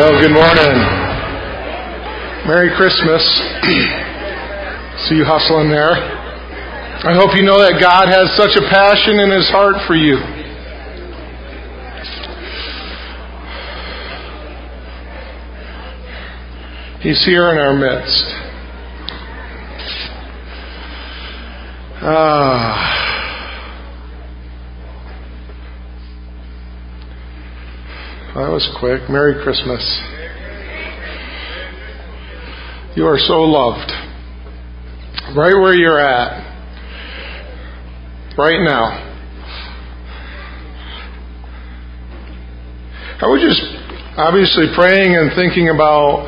Well, good morning. Merry Christmas. See you hustling there. I hope you know that God has such a passion in His heart for you. He's here in our midst. That was quick. Merry Christmas. You are so loved. Right where you're at. Right now. I was just obviously praying and thinking about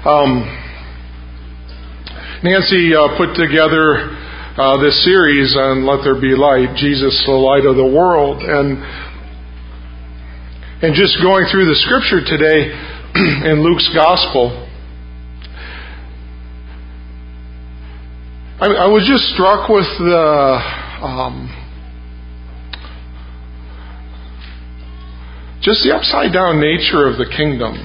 Nancy put together this series on Let There Be Light, Jesus the Light of the World, and just going through the scripture today in Luke's Gospel, I was just struck with the upside down nature of the kingdom.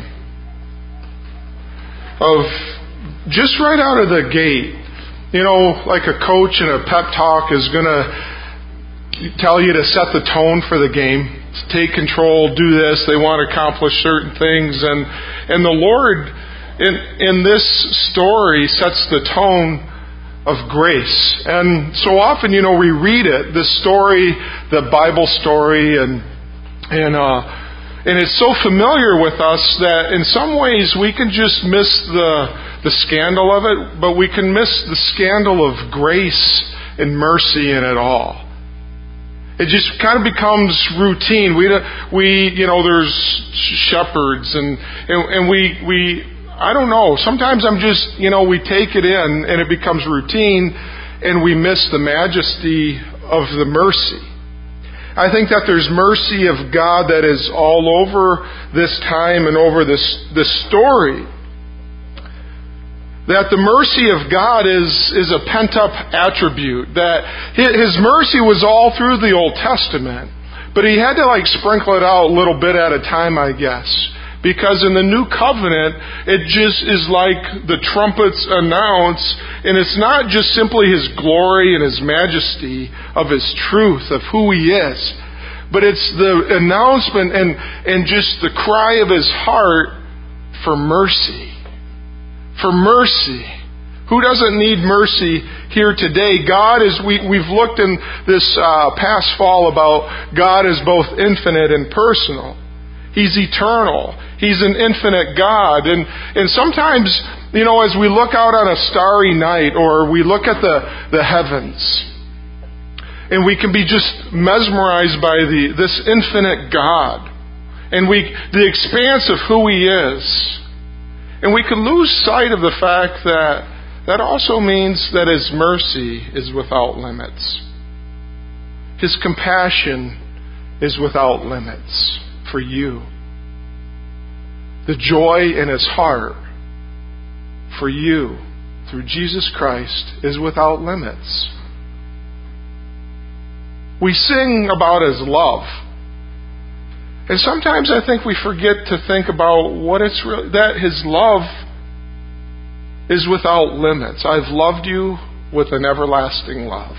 Of just right out of the gate, you know, like a coach in a pep talk is going to tell you to set the tone for the game. Take control, do this. They want to accomplish certain things. And the Lord, in this story, sets the tone of grace. And so often, you know, we read it, the story, the Bible story, and it's so familiar with us that in some ways we can just miss the scandal of it, but we can miss the scandal of grace and mercy in it all. It just kind of becomes routine. We you know, there's shepherds and we I don't know. Sometimes I'm just, you know, we take it in and it becomes routine and we miss the majesty of the mercy. I think that there's mercy of God that is all over this time and over this story. That the mercy of God is a pent-up attribute. That His mercy was all through the Old Testament. But He had to sprinkle it out a little bit at a time, I guess. Because in the New Covenant, it just is like the trumpets announce, and it's not just simply His glory and His majesty of His truth, of who He is. But it's the announcement and just the cry of His heart for mercy. For mercy. Who doesn't need mercy here today? God is, we've looked in this past fall about God is both infinite and personal. He's eternal. He's an infinite God. And sometimes, you know, as we look out on a starry night or we look at the heavens, and we can be just mesmerized by this infinite God. And the expanse of who He is. And we can lose sight of the fact that also means that His mercy is without limits. His compassion is without limits for you. The joy in His heart for you through Jesus Christ is without limits. We sing about His love. And sometimes I think we forget to think about what it's really, that His love is without limits. I've loved you with an everlasting love.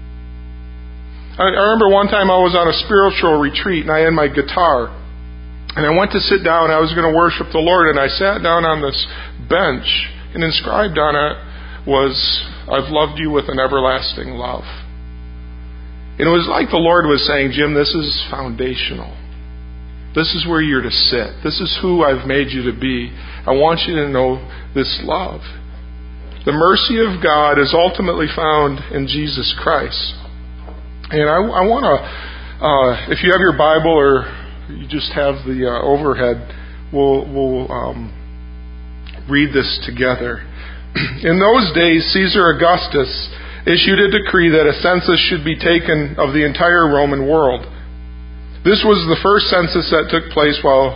I remember one time I was on a spiritual retreat and I had my guitar. And I went to sit down, I was going to worship the Lord, and I sat down on this bench, and inscribed on it was, I've loved you with an everlasting love. And it was like the Lord was saying, Jim, this is foundational. This is where you're to sit. This is who I've made you to be. I want you to know this love. The mercy of God is ultimately found in Jesus Christ. And I want to, if you have your Bible or you just have the overhead, we'll read this together. In those days, Caesar Augustus issued a decree that a census should be taken of the entire Roman world. This was the first census that took place while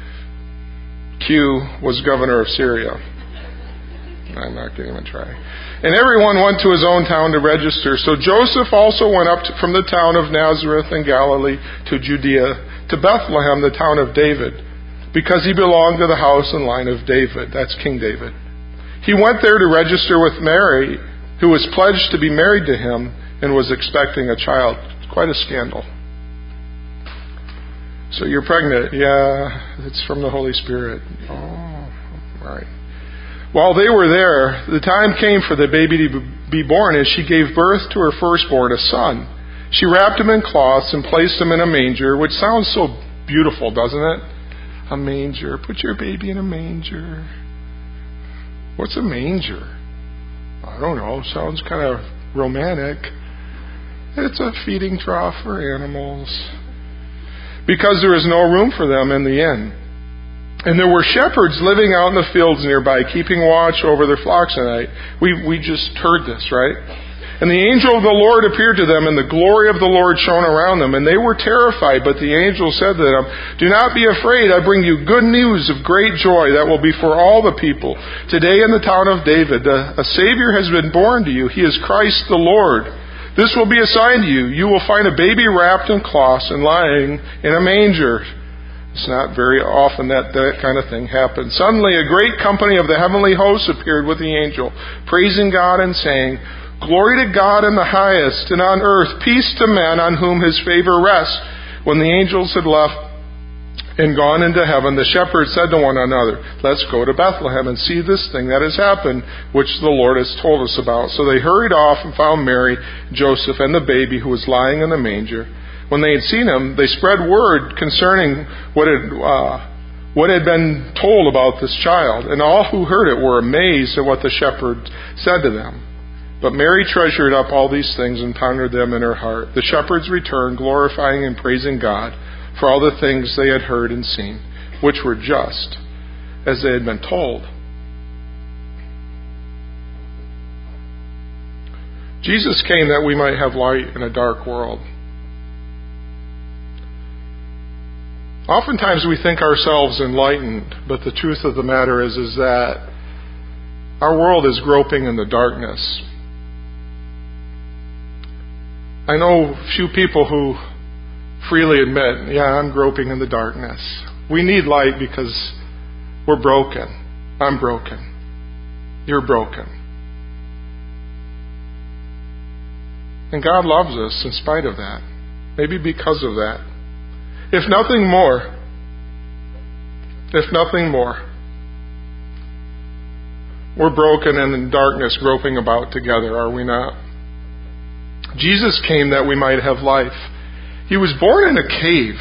Q was governor of Syria. I'm not going to even try. And everyone went to his own town to register. So Joseph also went up from the town of Nazareth in Galilee to Judea, to Bethlehem, the town of David, because he belonged to the house and line of David. That's King David. He went there to register with Mary, who was pledged to be married to him and was expecting a child. Quite a scandal. So you're pregnant. Yeah, it's from the Holy Spirit. Oh, right. While they were there, the time came for the baby to be born, and she gave birth to her firstborn, a son. She wrapped him in cloths and placed him in a manger, which sounds so beautiful, doesn't it? A manger. Put your baby in a manger. What's a manger? I don't know. Sounds kind of romantic. It's a feeding trough for animals. Because there was no room for them in the inn. And there were shepherds living out in the fields nearby, keeping watch over their flocks at night. We just heard this, right? And the angel of the Lord appeared to them, and the glory of the Lord shone around them. And they were terrified, but the angel said to them, "Do not be afraid. I bring you good news of great joy that will be for all the people. Today in the town of David, a Savior has been born to you. He is Christ the Lord. This will be a sign to you. You will find a baby wrapped in cloths and lying in a manger." It's not very often that kind of thing happens. Suddenly a great company of the heavenly hosts appeared with the angel, praising God and saying, "Glory to God in the highest, and on earth peace to men on whom his favor rests." When the angels had left and gone into heaven, the shepherds said to one another, "Let's go to Bethlehem and see this thing that has happened, which the Lord has told us about." So they hurried off and found Mary, Joseph, and the baby who was lying in the manger. When they had seen him, they spread word concerning what had been told about this child. And all who heard it were amazed at what the shepherds said to them. But Mary treasured up all these things and pondered them in her heart. The shepherds returned, glorifying and praising God for all the things they had heard and seen, which were just as they had been told. Jesus came that we might have light in a dark world. Oftentimes we think ourselves enlightened, but the truth of the matter is that our world is groping in the darkness. I know few people who freely admit, "Yeah, I'm groping in the darkness." We need light because we're broken. I'm broken. You're broken. And God loves us in spite of that. Maybe because of that. If nothing more, we're broken and in darkness groping about together, are we not? Jesus came that we might have life. He was born in a cave.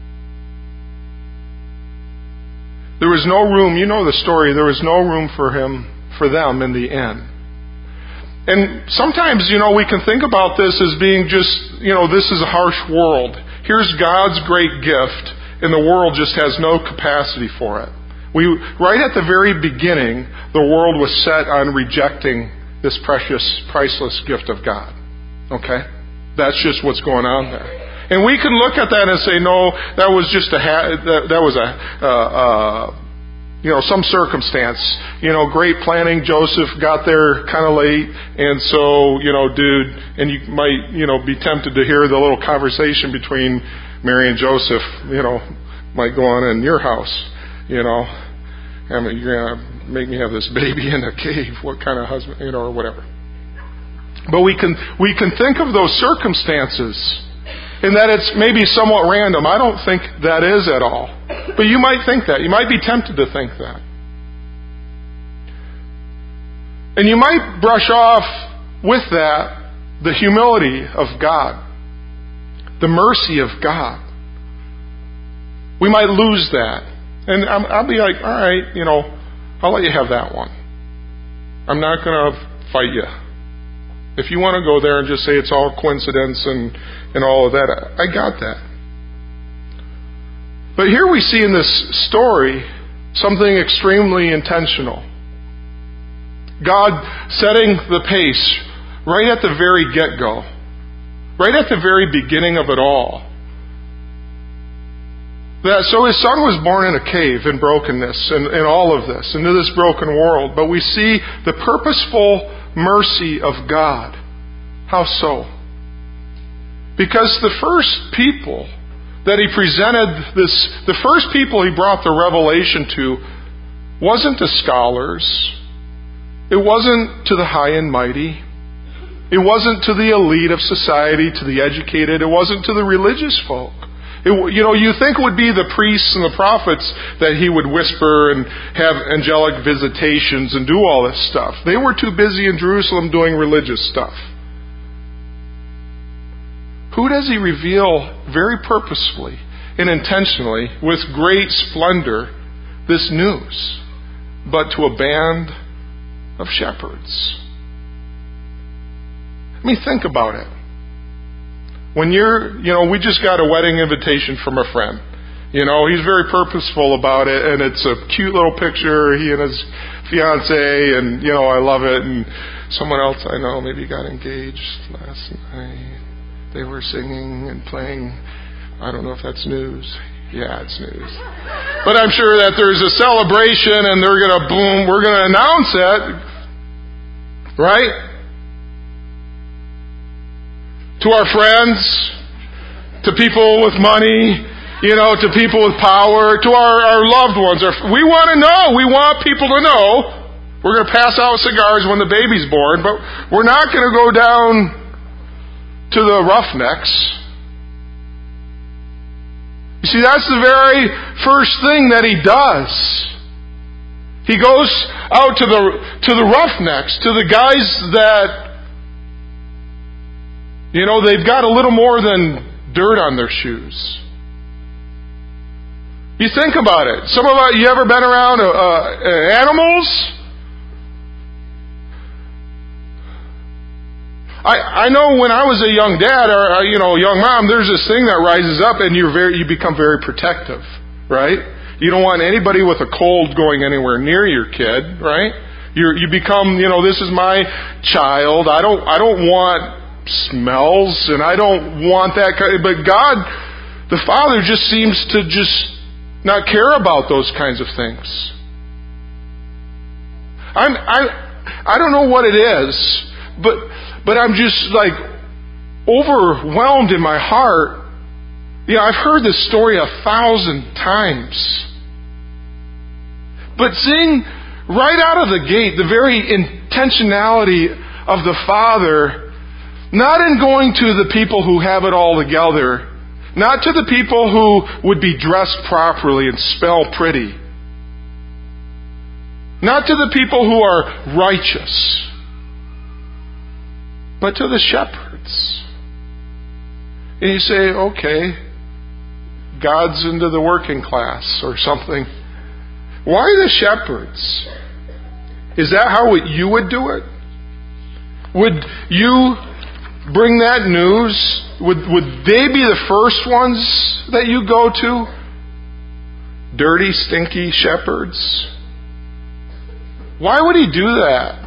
There was no room, you know the story, there was no room for them in the inn. And sometimes, we can think about this as being just, this is a harsh world. Here's God's great gift, and the world just has no capacity for it. Right at the very beginning, the world was set on rejecting this precious, priceless gift of God. Okay? That's just what's going on there. And we can look at that and say, no, that was just some circumstance. Great planning. Joseph got there kind of late, and so, and you might, be tempted to hear the little conversation between Mary and Joseph, might go on in your house, you're going to make me have this baby in a cave. What kind of husband, or whatever. But we can think of those circumstances, and that it's maybe somewhat random. I don't think that is at all. But you might think that. You might be tempted to think that. And you might brush off with that the humility of God, the mercy of God. We might lose that. And I'll be like, all right, I'll let you have that one. I'm not going to fight you. If you want to go there and just say it's all coincidence and all of that, I got that. But here we see in this story something extremely intentional. God setting the pace right at the very get-go, right at the very beginning of it all. So his son was born in a cave in brokenness and all of this, into this broken world. But we see the purposeful mercy of God. How so? Because the first people that he presented the first people he brought the revelation to wasn't to scholars. It wasn't to the high and mighty. It wasn't to the elite of society, to the educated. It wasn't to the religious folk. You think it would be the priests and the prophets that he would whisper and have angelic visitations and do all this stuff. They were too busy in Jerusalem doing religious stuff. Who does he reveal very purposefully and intentionally, with great splendor, this news? But to a band of shepherds. I mean, think about it. When we just got a wedding invitation from a friend. He's very purposeful about it, and it's a cute little picture, he and his fiancée, and, I love it. And someone else I know maybe got engaged last night. They were singing and playing. I don't know if that's news. Yeah, it's news. But I'm sure that there's a celebration and we're going to announce it. Right? To our friends, to people with money, to people with power, to our loved ones. We want to know. We want people to know. We're going to pass out cigars when the baby's born, but we're not going to go down to the Roughnecks. You see, that's the very first thing that he does. He goes out to the Roughnecks, to the guys that, they've got a little more than dirt on their shoes. You think about it. Some of you ever been around animals? I know when I was a young dad or young mom, there's this thing that rises up and you become very protective, right? You don't want anybody with a cold going anywhere near your kid, right? You become, this is my child. I don't want smells and I don't want that. But God, the Father, just seems to just not care about those kinds of things. I don't know what it is, but I'm just like overwhelmed in my heart. I've heard this story 1,000 times. But seeing right out of the gate the very intentionality of the Father, not in going to the people who have it all together, not to the people who would be dressed properly and smell pretty, not to the people who are righteous, but to the shepherds. And you say, okay, God's into the working class or something. Why the shepherds? Is that how you would do it? Would you bring that news? Would they be the first ones that you go to? Dirty, stinky shepherds? Why would He do that?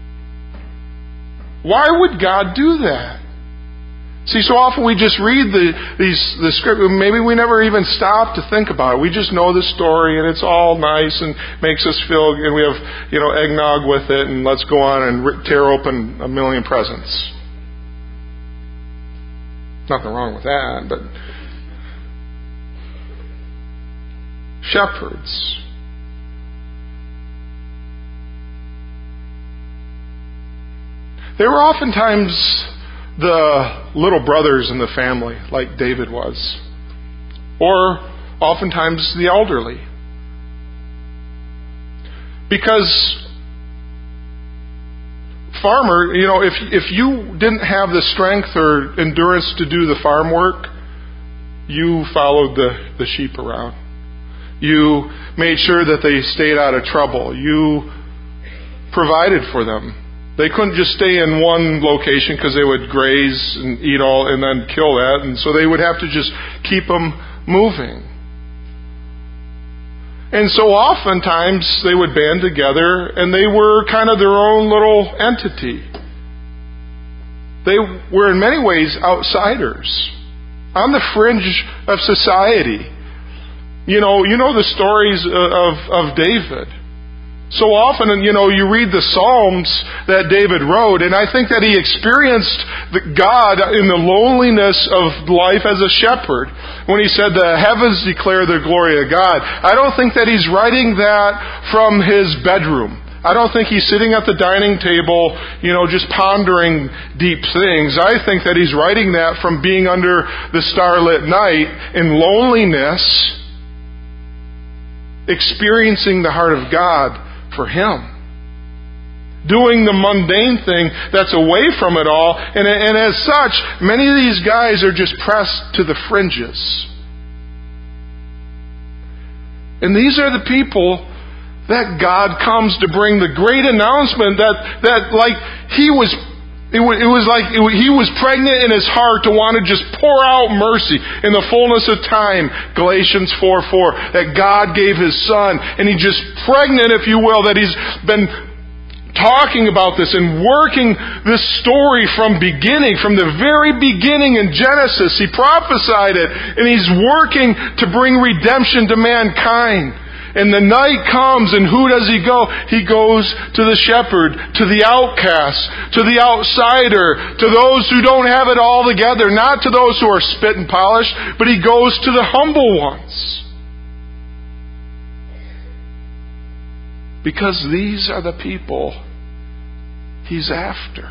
Why would God do that? See, so often we just read the script. Maybe we never even stop to think about it. We just know the story, and it's all nice and makes us feel. And we have, eggnog with it, and let's go on and tear open a million presents. Nothing wrong with that, but shepherds. They were oftentimes the little brothers in the family, like David was. Or oftentimes the elderly. Because farmer, if you didn't have the strength or endurance to do the farm work, you followed the sheep around. You made sure that they stayed out of trouble. You provided for them. They couldn't just stay in one location because they would graze and eat all and then kill that. And so they would have to just keep them moving. And so oftentimes they would band together and they were kind of their own little entity. They were in many ways outsiders, on the fringe of society. You know the stories of David. So often, you read the Psalms that David wrote, and I think that he experienced God in the loneliness of life as a shepherd. When he said, the heavens declare the glory of God. I don't think that he's writing that from his bedroom. I don't think he's sitting at the dining table, just pondering deep things. I think that he's writing that from being under the starlit night in loneliness, experiencing the heart of God for him. Doing the mundane thing that's away from it all. And as such, many of these guys are just pressed to the fringes. And these are the people that God comes to bring the great announcement that like he was pregnant in his heart to want to just pour out mercy in the fullness of time. Galatians 4:4, that God gave His Son, and He just pregnant, if you will, that He's been talking about this and working this story from the very beginning in Genesis. He prophesied it, and He's working to bring redemption to mankind. And the night comes, and who does He go? He goes to the shepherd, to the outcast, to the outsider, to those who don't have it all together, not to those who are spit and polished, but He goes to the humble ones. Because these are the people He's after.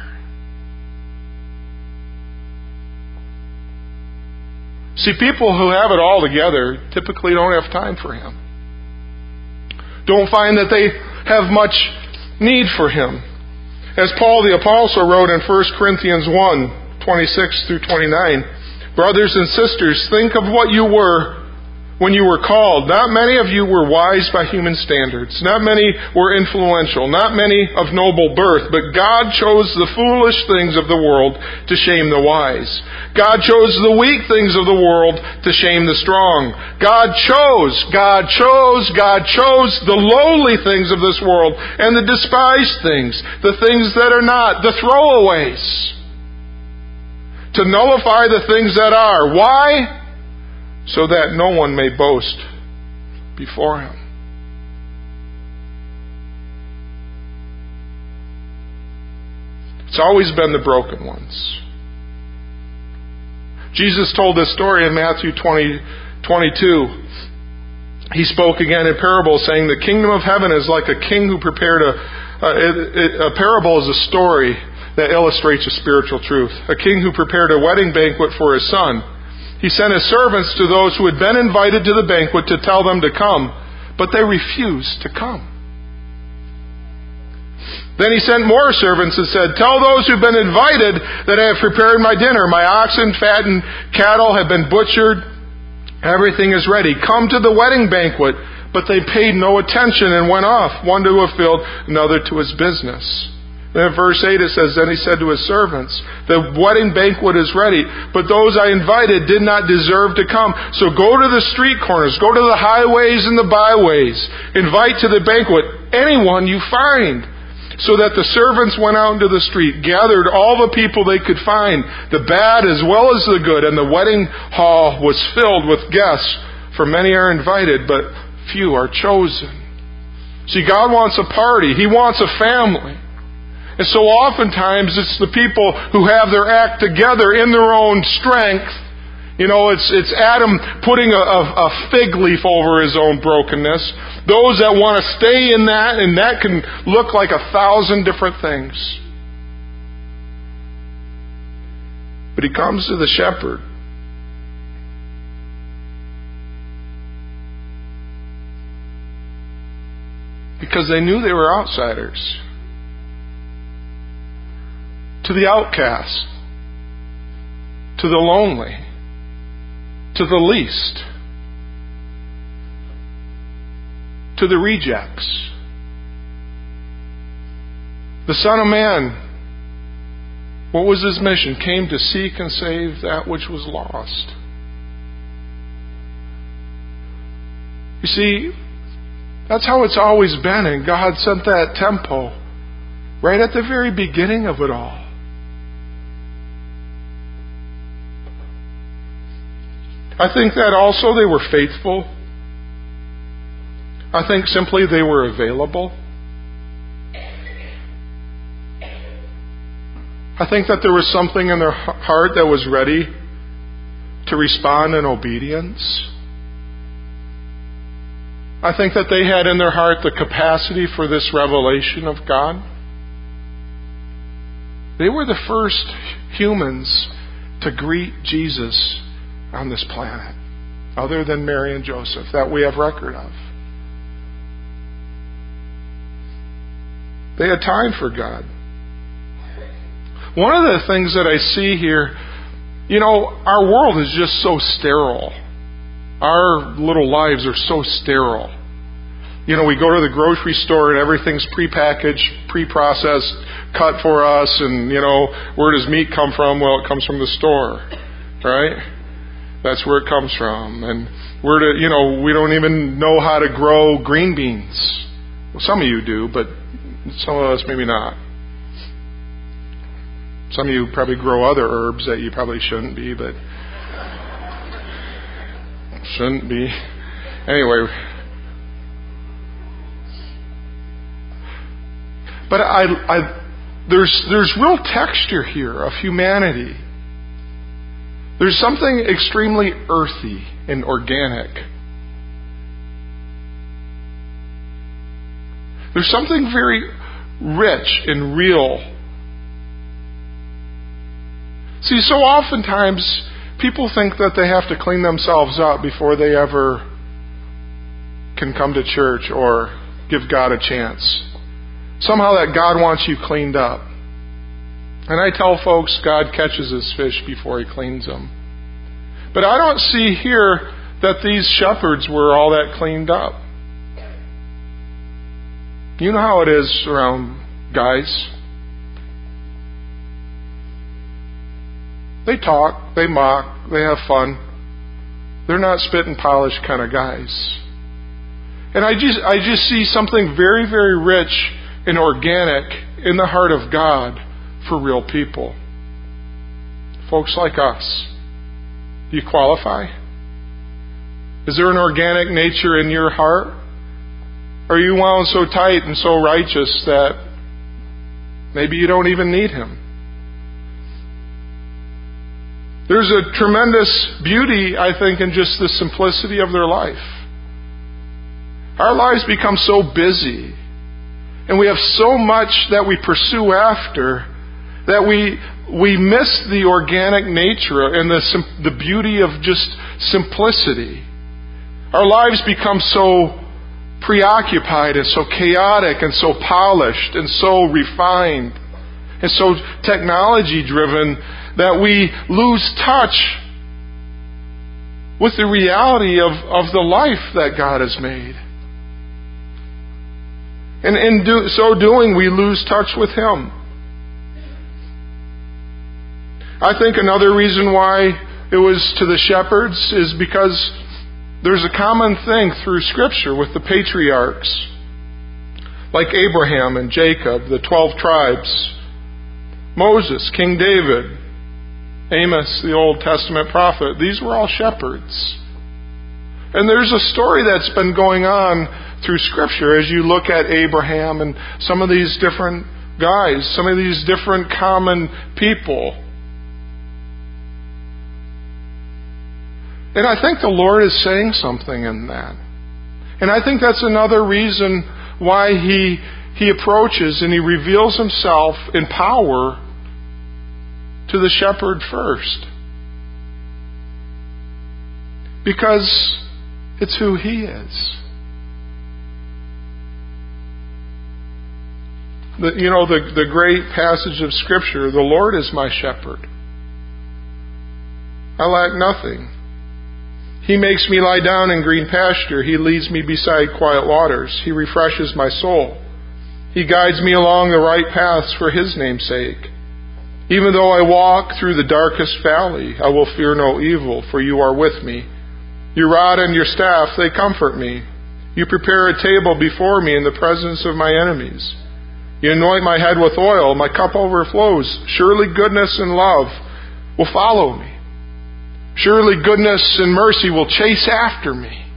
See, people who have it all together typically don't have time for Him. Don't find that they have much need for Him. As Paul the Apostle wrote in 1 Corinthians 1:26 through 29, brothers and sisters, think of what you were when you were called. Not many of you were wise by human standards. Not many were influential. Not many of noble birth. But God chose the foolish things of the world to shame the wise. God chose the weak things of the world to shame the strong. God chose the lowly things of this world and the despised things, the things that are not, the throwaways, to nullify the things that are. Why? So that no one may boast before Him. It's always been the broken ones. Jesus told this story in Matthew 20:22. He spoke again in parable, saying, the kingdom of heaven is like a king who prepared a parable is a story that illustrates a spiritual truth. A king who prepared a wedding banquet for his son. He sent his servants to those who had been invited to the banquet to tell them to come, but they refused to come. Then he sent more servants and said, tell those who've been invited that I have prepared my dinner. My oxen, fattened cattle have been butchered. Everything is ready. Come to the wedding banquet. But they paid no attention and went off, one to a field, another to his business. Then in verse 8 it says, then he said to his servants, the wedding banquet is ready, but those I invited did not deserve to come. So go to the street corners, go to the highways and the byways, invite to the banquet anyone you find. So that the servants went out into the street, gathered all the people they could find, the bad as well as the good, and the wedding hall was filled with guests, for many are invited, but few are chosen. See, God wants a party. He wants a family. And so oftentimes it's the people who have their act together in their own strength. It's Adam putting a fig leaf over his own brokenness. Those that want to stay in that, and that can look like 1,000 different things. But he comes to the shepherd. Because they knew they were outsiders. To the outcast, to the lonely, to the least, to the rejects. The Son of Man, what was His mission? Came to seek and save that which was lost. You see, that's how it's always been, and God sent that tempo right at the very beginning of it all. I think that also they were faithful. I think simply they were available. I think that there was something in their heart that was ready to respond in obedience. I think that they had in their heart the capacity for this revelation of God. They were the first humans to greet Jesus on this planet, other than Mary and Joseph, that we have record of. They had time for God. One of the things that I see here, our world is just so sterile. Our little lives are so sterile. We go to the grocery store and everything's prepackaged, pre-processed, cut for us, and, where does meat come from? Well, it comes from the store, right? That's where it comes from. And we don't even know how to grow green beans. Well, some of you do, but some of us maybe not. Some of you probably grow other herbs that you probably shouldn't be, but shouldn't be. Anyway. But there's real texture here of humanity. There's something extremely earthy and organic. There's something very rich and real. See, so oftentimes people think that they have to clean themselves up before they ever can come to church or give God a chance. Somehow that God wants you cleaned up. And I tell folks God catches his fish before he cleans them. But I don't see here that these shepherds were all that cleaned up. You know how it is around guys. They talk, they mock, they have fun. They're not spit and polish kind of guys. And I just see something very, very rich and organic in the heart of God for real people. Folks like us. Do you qualify? Is there an organic nature in your heart? Or are you wound so tight and so righteous that maybe you don't even need him? There's a tremendous beauty, I think, in just the simplicity of their life. Our lives become so busy, and we have so much that we pursue after, that we miss the organic nature and the beauty of just simplicity. Our lives become so preoccupied and so chaotic and so polished and so refined and so technology-driven that we lose touch with the reality of the life that God has made. And in so doing, we lose touch with him. I think another reason why it was to the shepherds is because there's a common thing through Scripture with the patriarchs, like Abraham and Jacob, the 12 tribes, Moses, King David, Amos, the Old Testament prophet. These were all shepherds. And there's a story that's been going on through Scripture as you look at Abraham and some of these different guys, some of these different common people. And I think the Lord is saying something in that. And I think that's another reason why He approaches and He reveals Himself in power to the shepherd first. Because it's who He is. The great passage of Scripture, the Lord is my shepherd. I lack nothing. He makes me lie down in green pasture. He leads me beside quiet waters. He refreshes my soul. He guides me along the right paths for His name's sake. Even though I walk through the darkest valley, I will fear no evil, for You are with me. Your rod and Your staff, they comfort me. You prepare a table before me in the presence of my enemies. You anoint my head with oil. My cup overflows. Surely goodness and love will follow me. Surely goodness and mercy will chase after me.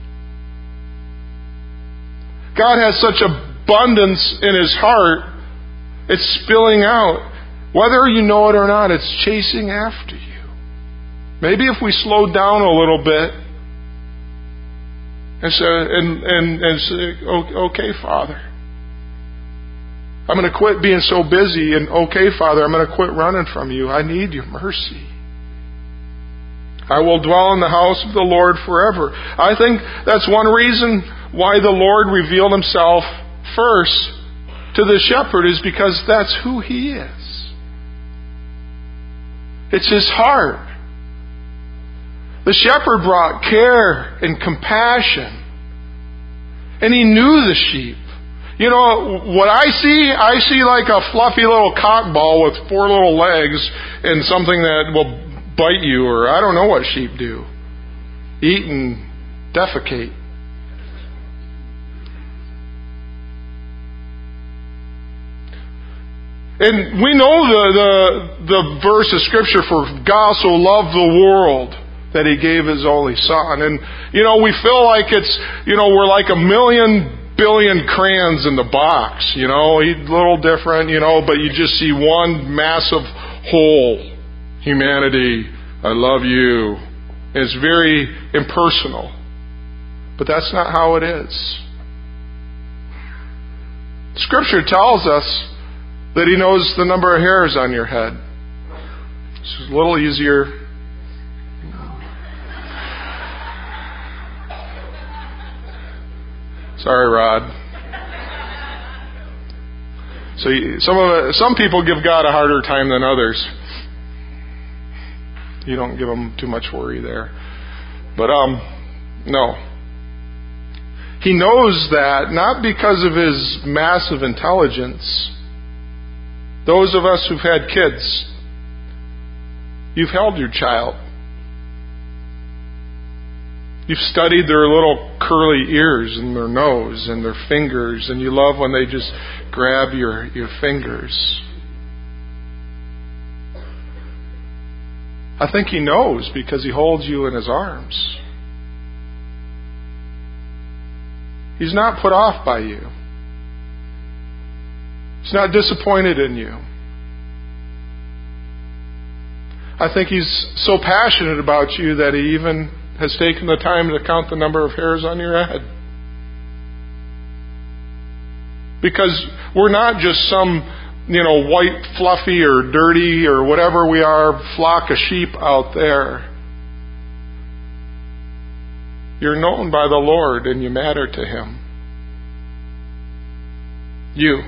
God has such abundance in His heart, it's spilling out. Whether you know it or not, it's chasing after you. Maybe if we slowed down a little bit and say, okay, Father, I'm going to quit being so busy, and okay, Father, I'm going to quit running from you. I need your mercy. I will dwell in the house of the Lord forever. I think that's one reason why the Lord revealed Himself first to the shepherd, is because that's who He is. It's His heart. The shepherd brought care and compassion, and He knew the sheep. You know, what I see like a fluffy little cock ball with 4 little legs and something that will bite you, or I don't know what sheep do. Eat and defecate. And we know the verse of Scripture, for God so loved the world that He gave His only Son. And, you know, we feel like it's, you know, we're like 1,000,000,000,000 crayons in the box, you know, a little different, you know, but you just see one massive whole. Humanity, I love you. It's very impersonal. But that's not how it is. Scripture tells us that He knows the number of hairs on your head. It's a little easier. Sorry, Rod. So some people give God a harder time than others. You don't give Him too much worry there. But no. He knows that not because of His massive intelligence. Those of us who've had kids, you've held your child. You've studied their little curly ears and their nose and their fingers, and you love when they just grab your fingers. I think He knows because He holds you in His arms. He's not put off by you. He's not disappointed in you. I think He's so passionate about you that He even has taken the time to count the number of hairs on your head. Because we're not just some, you know, white, fluffy, or dirty, or whatever we are, flock of sheep out there. You're known by the Lord and you matter to Him. You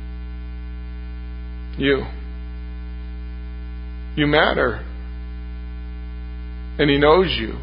matter. And He knows you.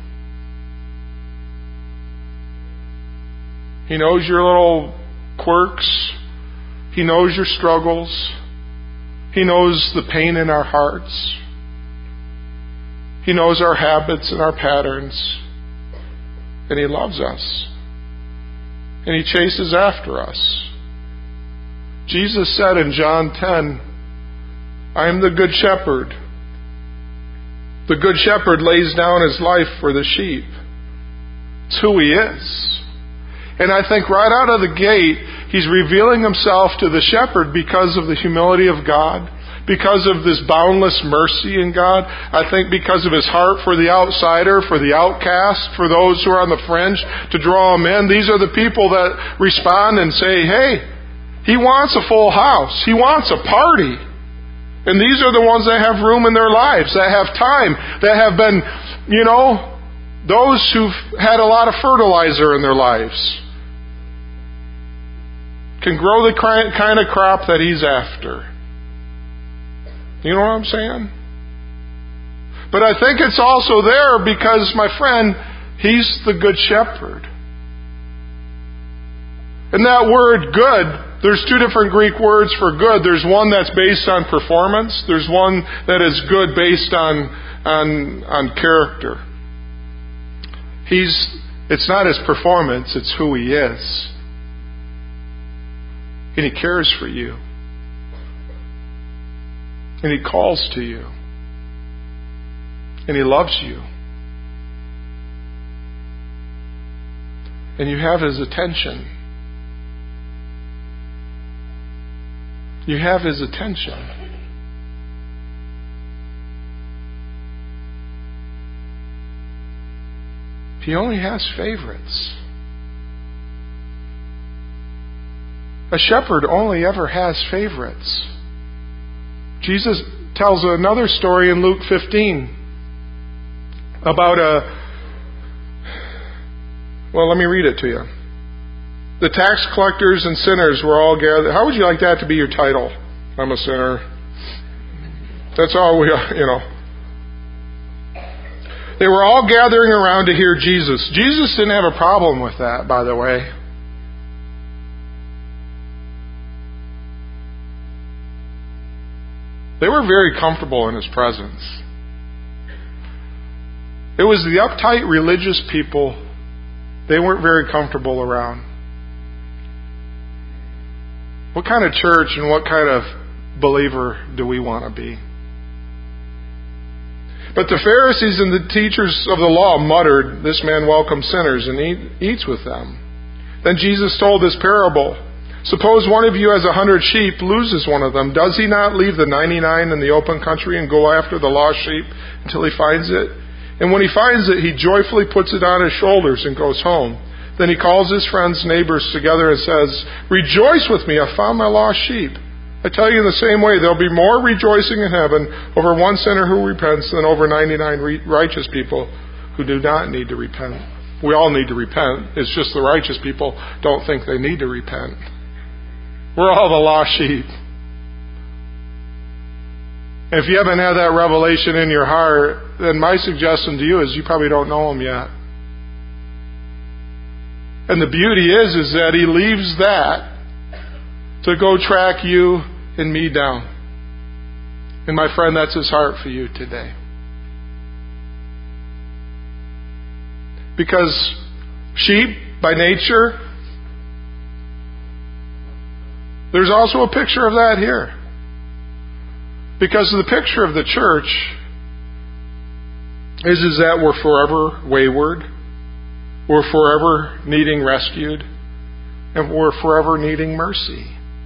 He knows your little quirks. He knows your struggles. He knows the pain in our hearts. He knows our habits and our patterns. And He loves us. And He chases after us. Jesus said in John 10, I am the good shepherd. The good shepherd lays down his life for the sheep. It's who He is. And I think right out of the gate, He's revealing Himself to the shepherd because of the humility of God, because of this boundless mercy in God. I think because of His heart for the outsider, for the outcast, for those who are on the fringe, to draw them in. These are the people that respond and say, hey, He wants a full house. He wants a party. And these are the ones that have room in their lives, that have time, that have been, you know, those who've had a lot of fertilizer in their lives. Can grow the kind of crop that He's after. You know what I'm saying? But I think it's also there because, my friend, He's the good shepherd. And that word good, there's 2 different Greek words for good. There's one that's based on performance. There's one that is good based on character. It's not His performance, it's who He is. And He cares for you. And He calls to you. And He loves you. And you have His attention. You have His attention. He only has favorites. A shepherd only ever has favorites. Jesus tells another story in Luke 15 about let me read it to you. The tax collectors and sinners were all gathered. How would you like that to be your title? I'm a sinner. That's all They were all gathering around to hear Jesus. Jesus didn't have a problem with that, by the way. They were very comfortable in His presence. It was the uptight religious people they weren't very comfortable around. What kind of church and what kind of believer do we want to be? But the Pharisees and the teachers of the law muttered, "This man welcomes sinners and eats with them." Then Jesus told this parable. Suppose one of you has 100 sheep, loses one of them. Does he not leave the 99 in the open country and go after the lost sheep until he finds it? And when he finds it, he joyfully puts it on his shoulders and goes home. Then he calls his friends, neighbors together and says, "Rejoice with me, I found my lost sheep." I tell you, in the same way, there'll be more rejoicing in heaven over one sinner who repents than over 99 righteous people who do not need to repent. We all need to repent. It's just the righteous people don't think they need to repent. We're all the lost sheep. If you haven't had that revelation in your heart, then my suggestion to you is you probably don't know Him yet. And the beauty is that He leaves that to go track you and me down. And my friend, that's His heart for you today. Because sheep, by nature, there's also a picture of that here. Because the picture of the church is that we're forever wayward, we're forever needing rescued, and we're forever needing mercy.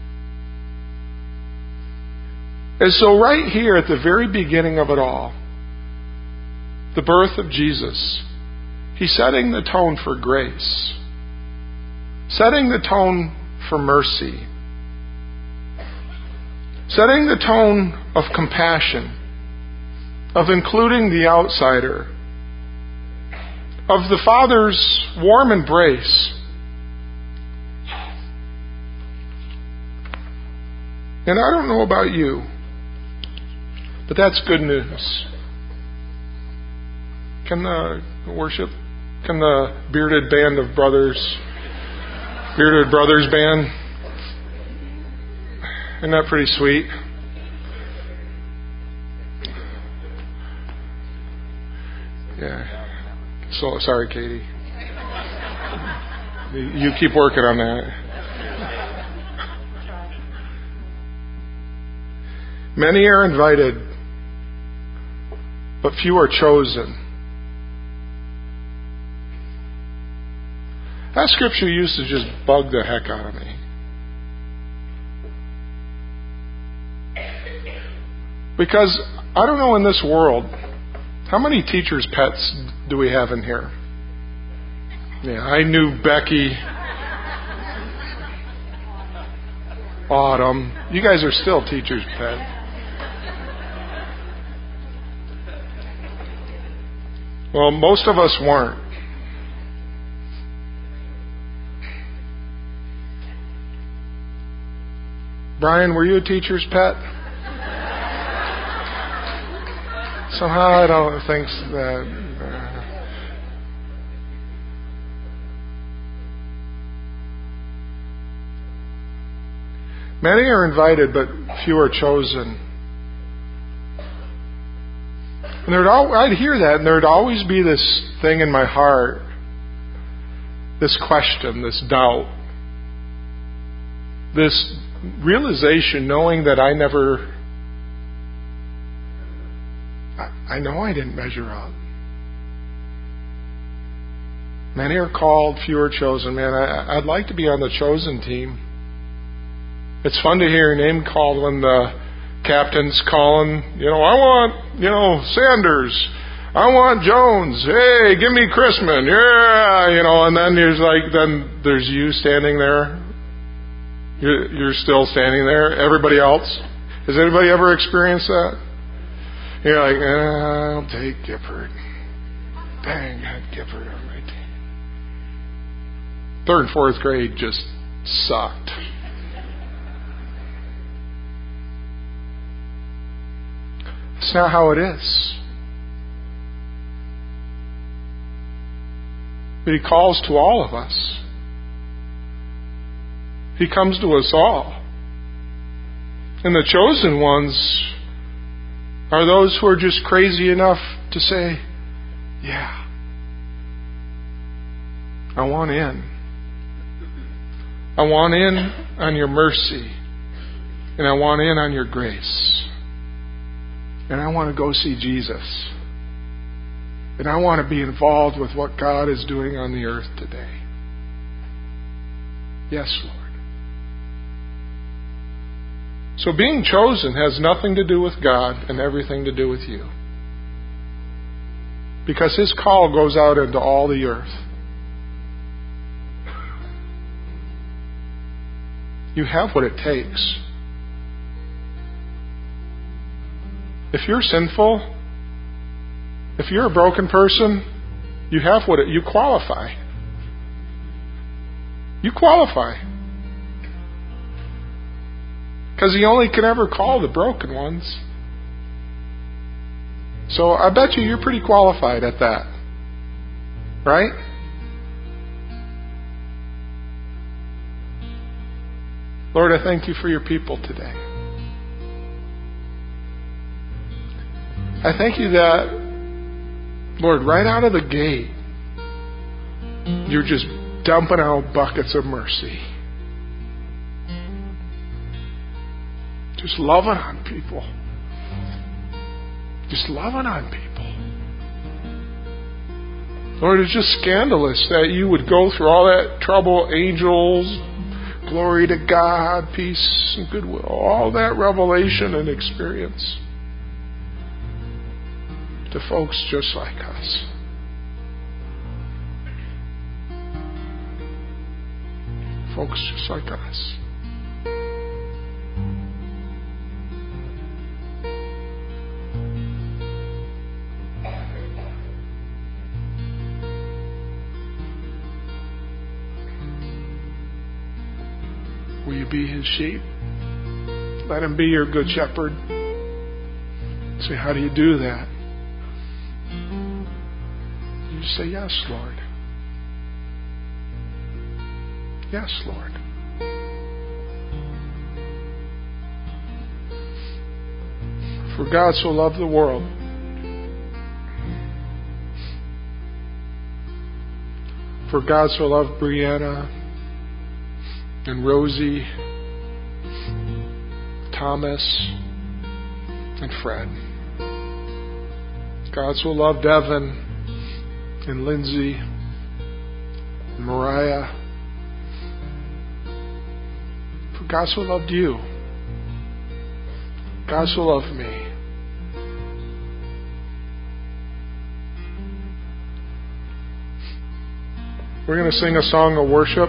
And so right here at the very beginning of it all, the birth of Jesus, He's setting the tone for grace, setting the tone for mercy, setting the tone of compassion, of including the outsider, of the Father's warm embrace. And I don't know about you, but that's good news. Can the bearded brothers band, isn't that pretty sweet? Yeah. So sorry, Katie. You keep working on that. Many are invited, but few are chosen. That scripture used to just bug the heck out of me. Because I don't know in this world, how many teachers' pets do we have in here? Yeah, I knew Becky, Autumn. You guys are still teachers' pets. Well, most of us weren't. Brian, were you a teacher's pet? Somehow I don't think that. Many are invited, but few are chosen. And I'd hear that, and there'd always be this thing in my heart, this question, this doubt, this realization, knowing that I know I didn't measure up. Many are called, few are chosen. Man, I'd like to be on the chosen team. It's fun to hear your name called when the captain's calling, I want, Sanders. I want Jones. Hey, give me Chrisman. Yeah, and then there's you standing there. You're still standing there. Everybody else. Has anybody ever experienced that? You're like, I'll take Gifford. Dang, I had Gifford on my team. 3rd and 4th grade just sucked. It's not how it is. But He calls to all of us. He comes to us all. And the chosen ones are those who are just crazy enough to say, yeah, I want in. I want in on your mercy. And I want in on your grace. And I want to go see Jesus. And I want to be involved with what God is doing on the earth today. Yes, Lord. So being chosen has nothing to do with God and everything to do with you. Because His call goes out into all the earth. You have what it takes. If you're sinful, if you're a broken person, you have you qualify. You qualify. Because He only can ever call the broken ones. So I bet you're pretty qualified at that. Right? Lord, I thank You for Your people today. I thank You that, Lord, right out of the gate, You're just dumping out buckets of mercy. Just loving on people. Just loving on people. Lord, it's just scandalous that You would go through all that trouble, angels, glory to God, peace and goodwill, all that revelation and experience to folks just like us. Folks just like us. Will you be His sheep? Let Him be your good shepherd. Say, how do you do that? You say, yes, Lord. Yes, Lord. For God so loved the world for God so loved Brianna and Rosie, Thomas, and Fred. God so loved Evan and Lindsay and Mariah. For God so loved you. God so loved me. We're going to sing a song of worship.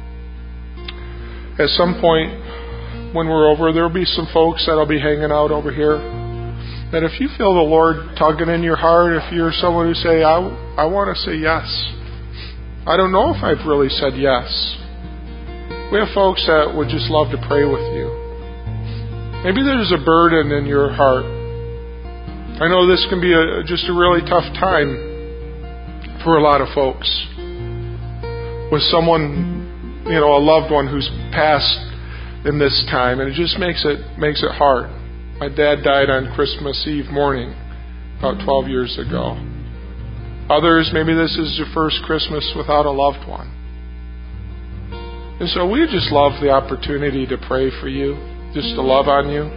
At some point when we're over, there will be some folks that will be hanging out over here. That if you feel the Lord tugging in your heart, if you're someone who say, I want to say yes. I don't know if I've really said yes. We have folks that would just love to pray with you. Maybe there's a burden in your heart. I know this can be just a really tough time for a lot of folks. With someone, a loved one who's passed in this time, and it just makes it hard. My dad died on Christmas Eve morning, about 12 years ago. Others, maybe this is your first Christmas without a loved one. And so we just love the opportunity to pray for you, just to love on you.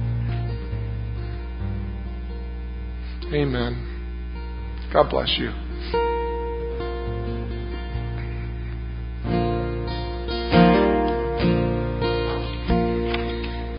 Amen. God bless you.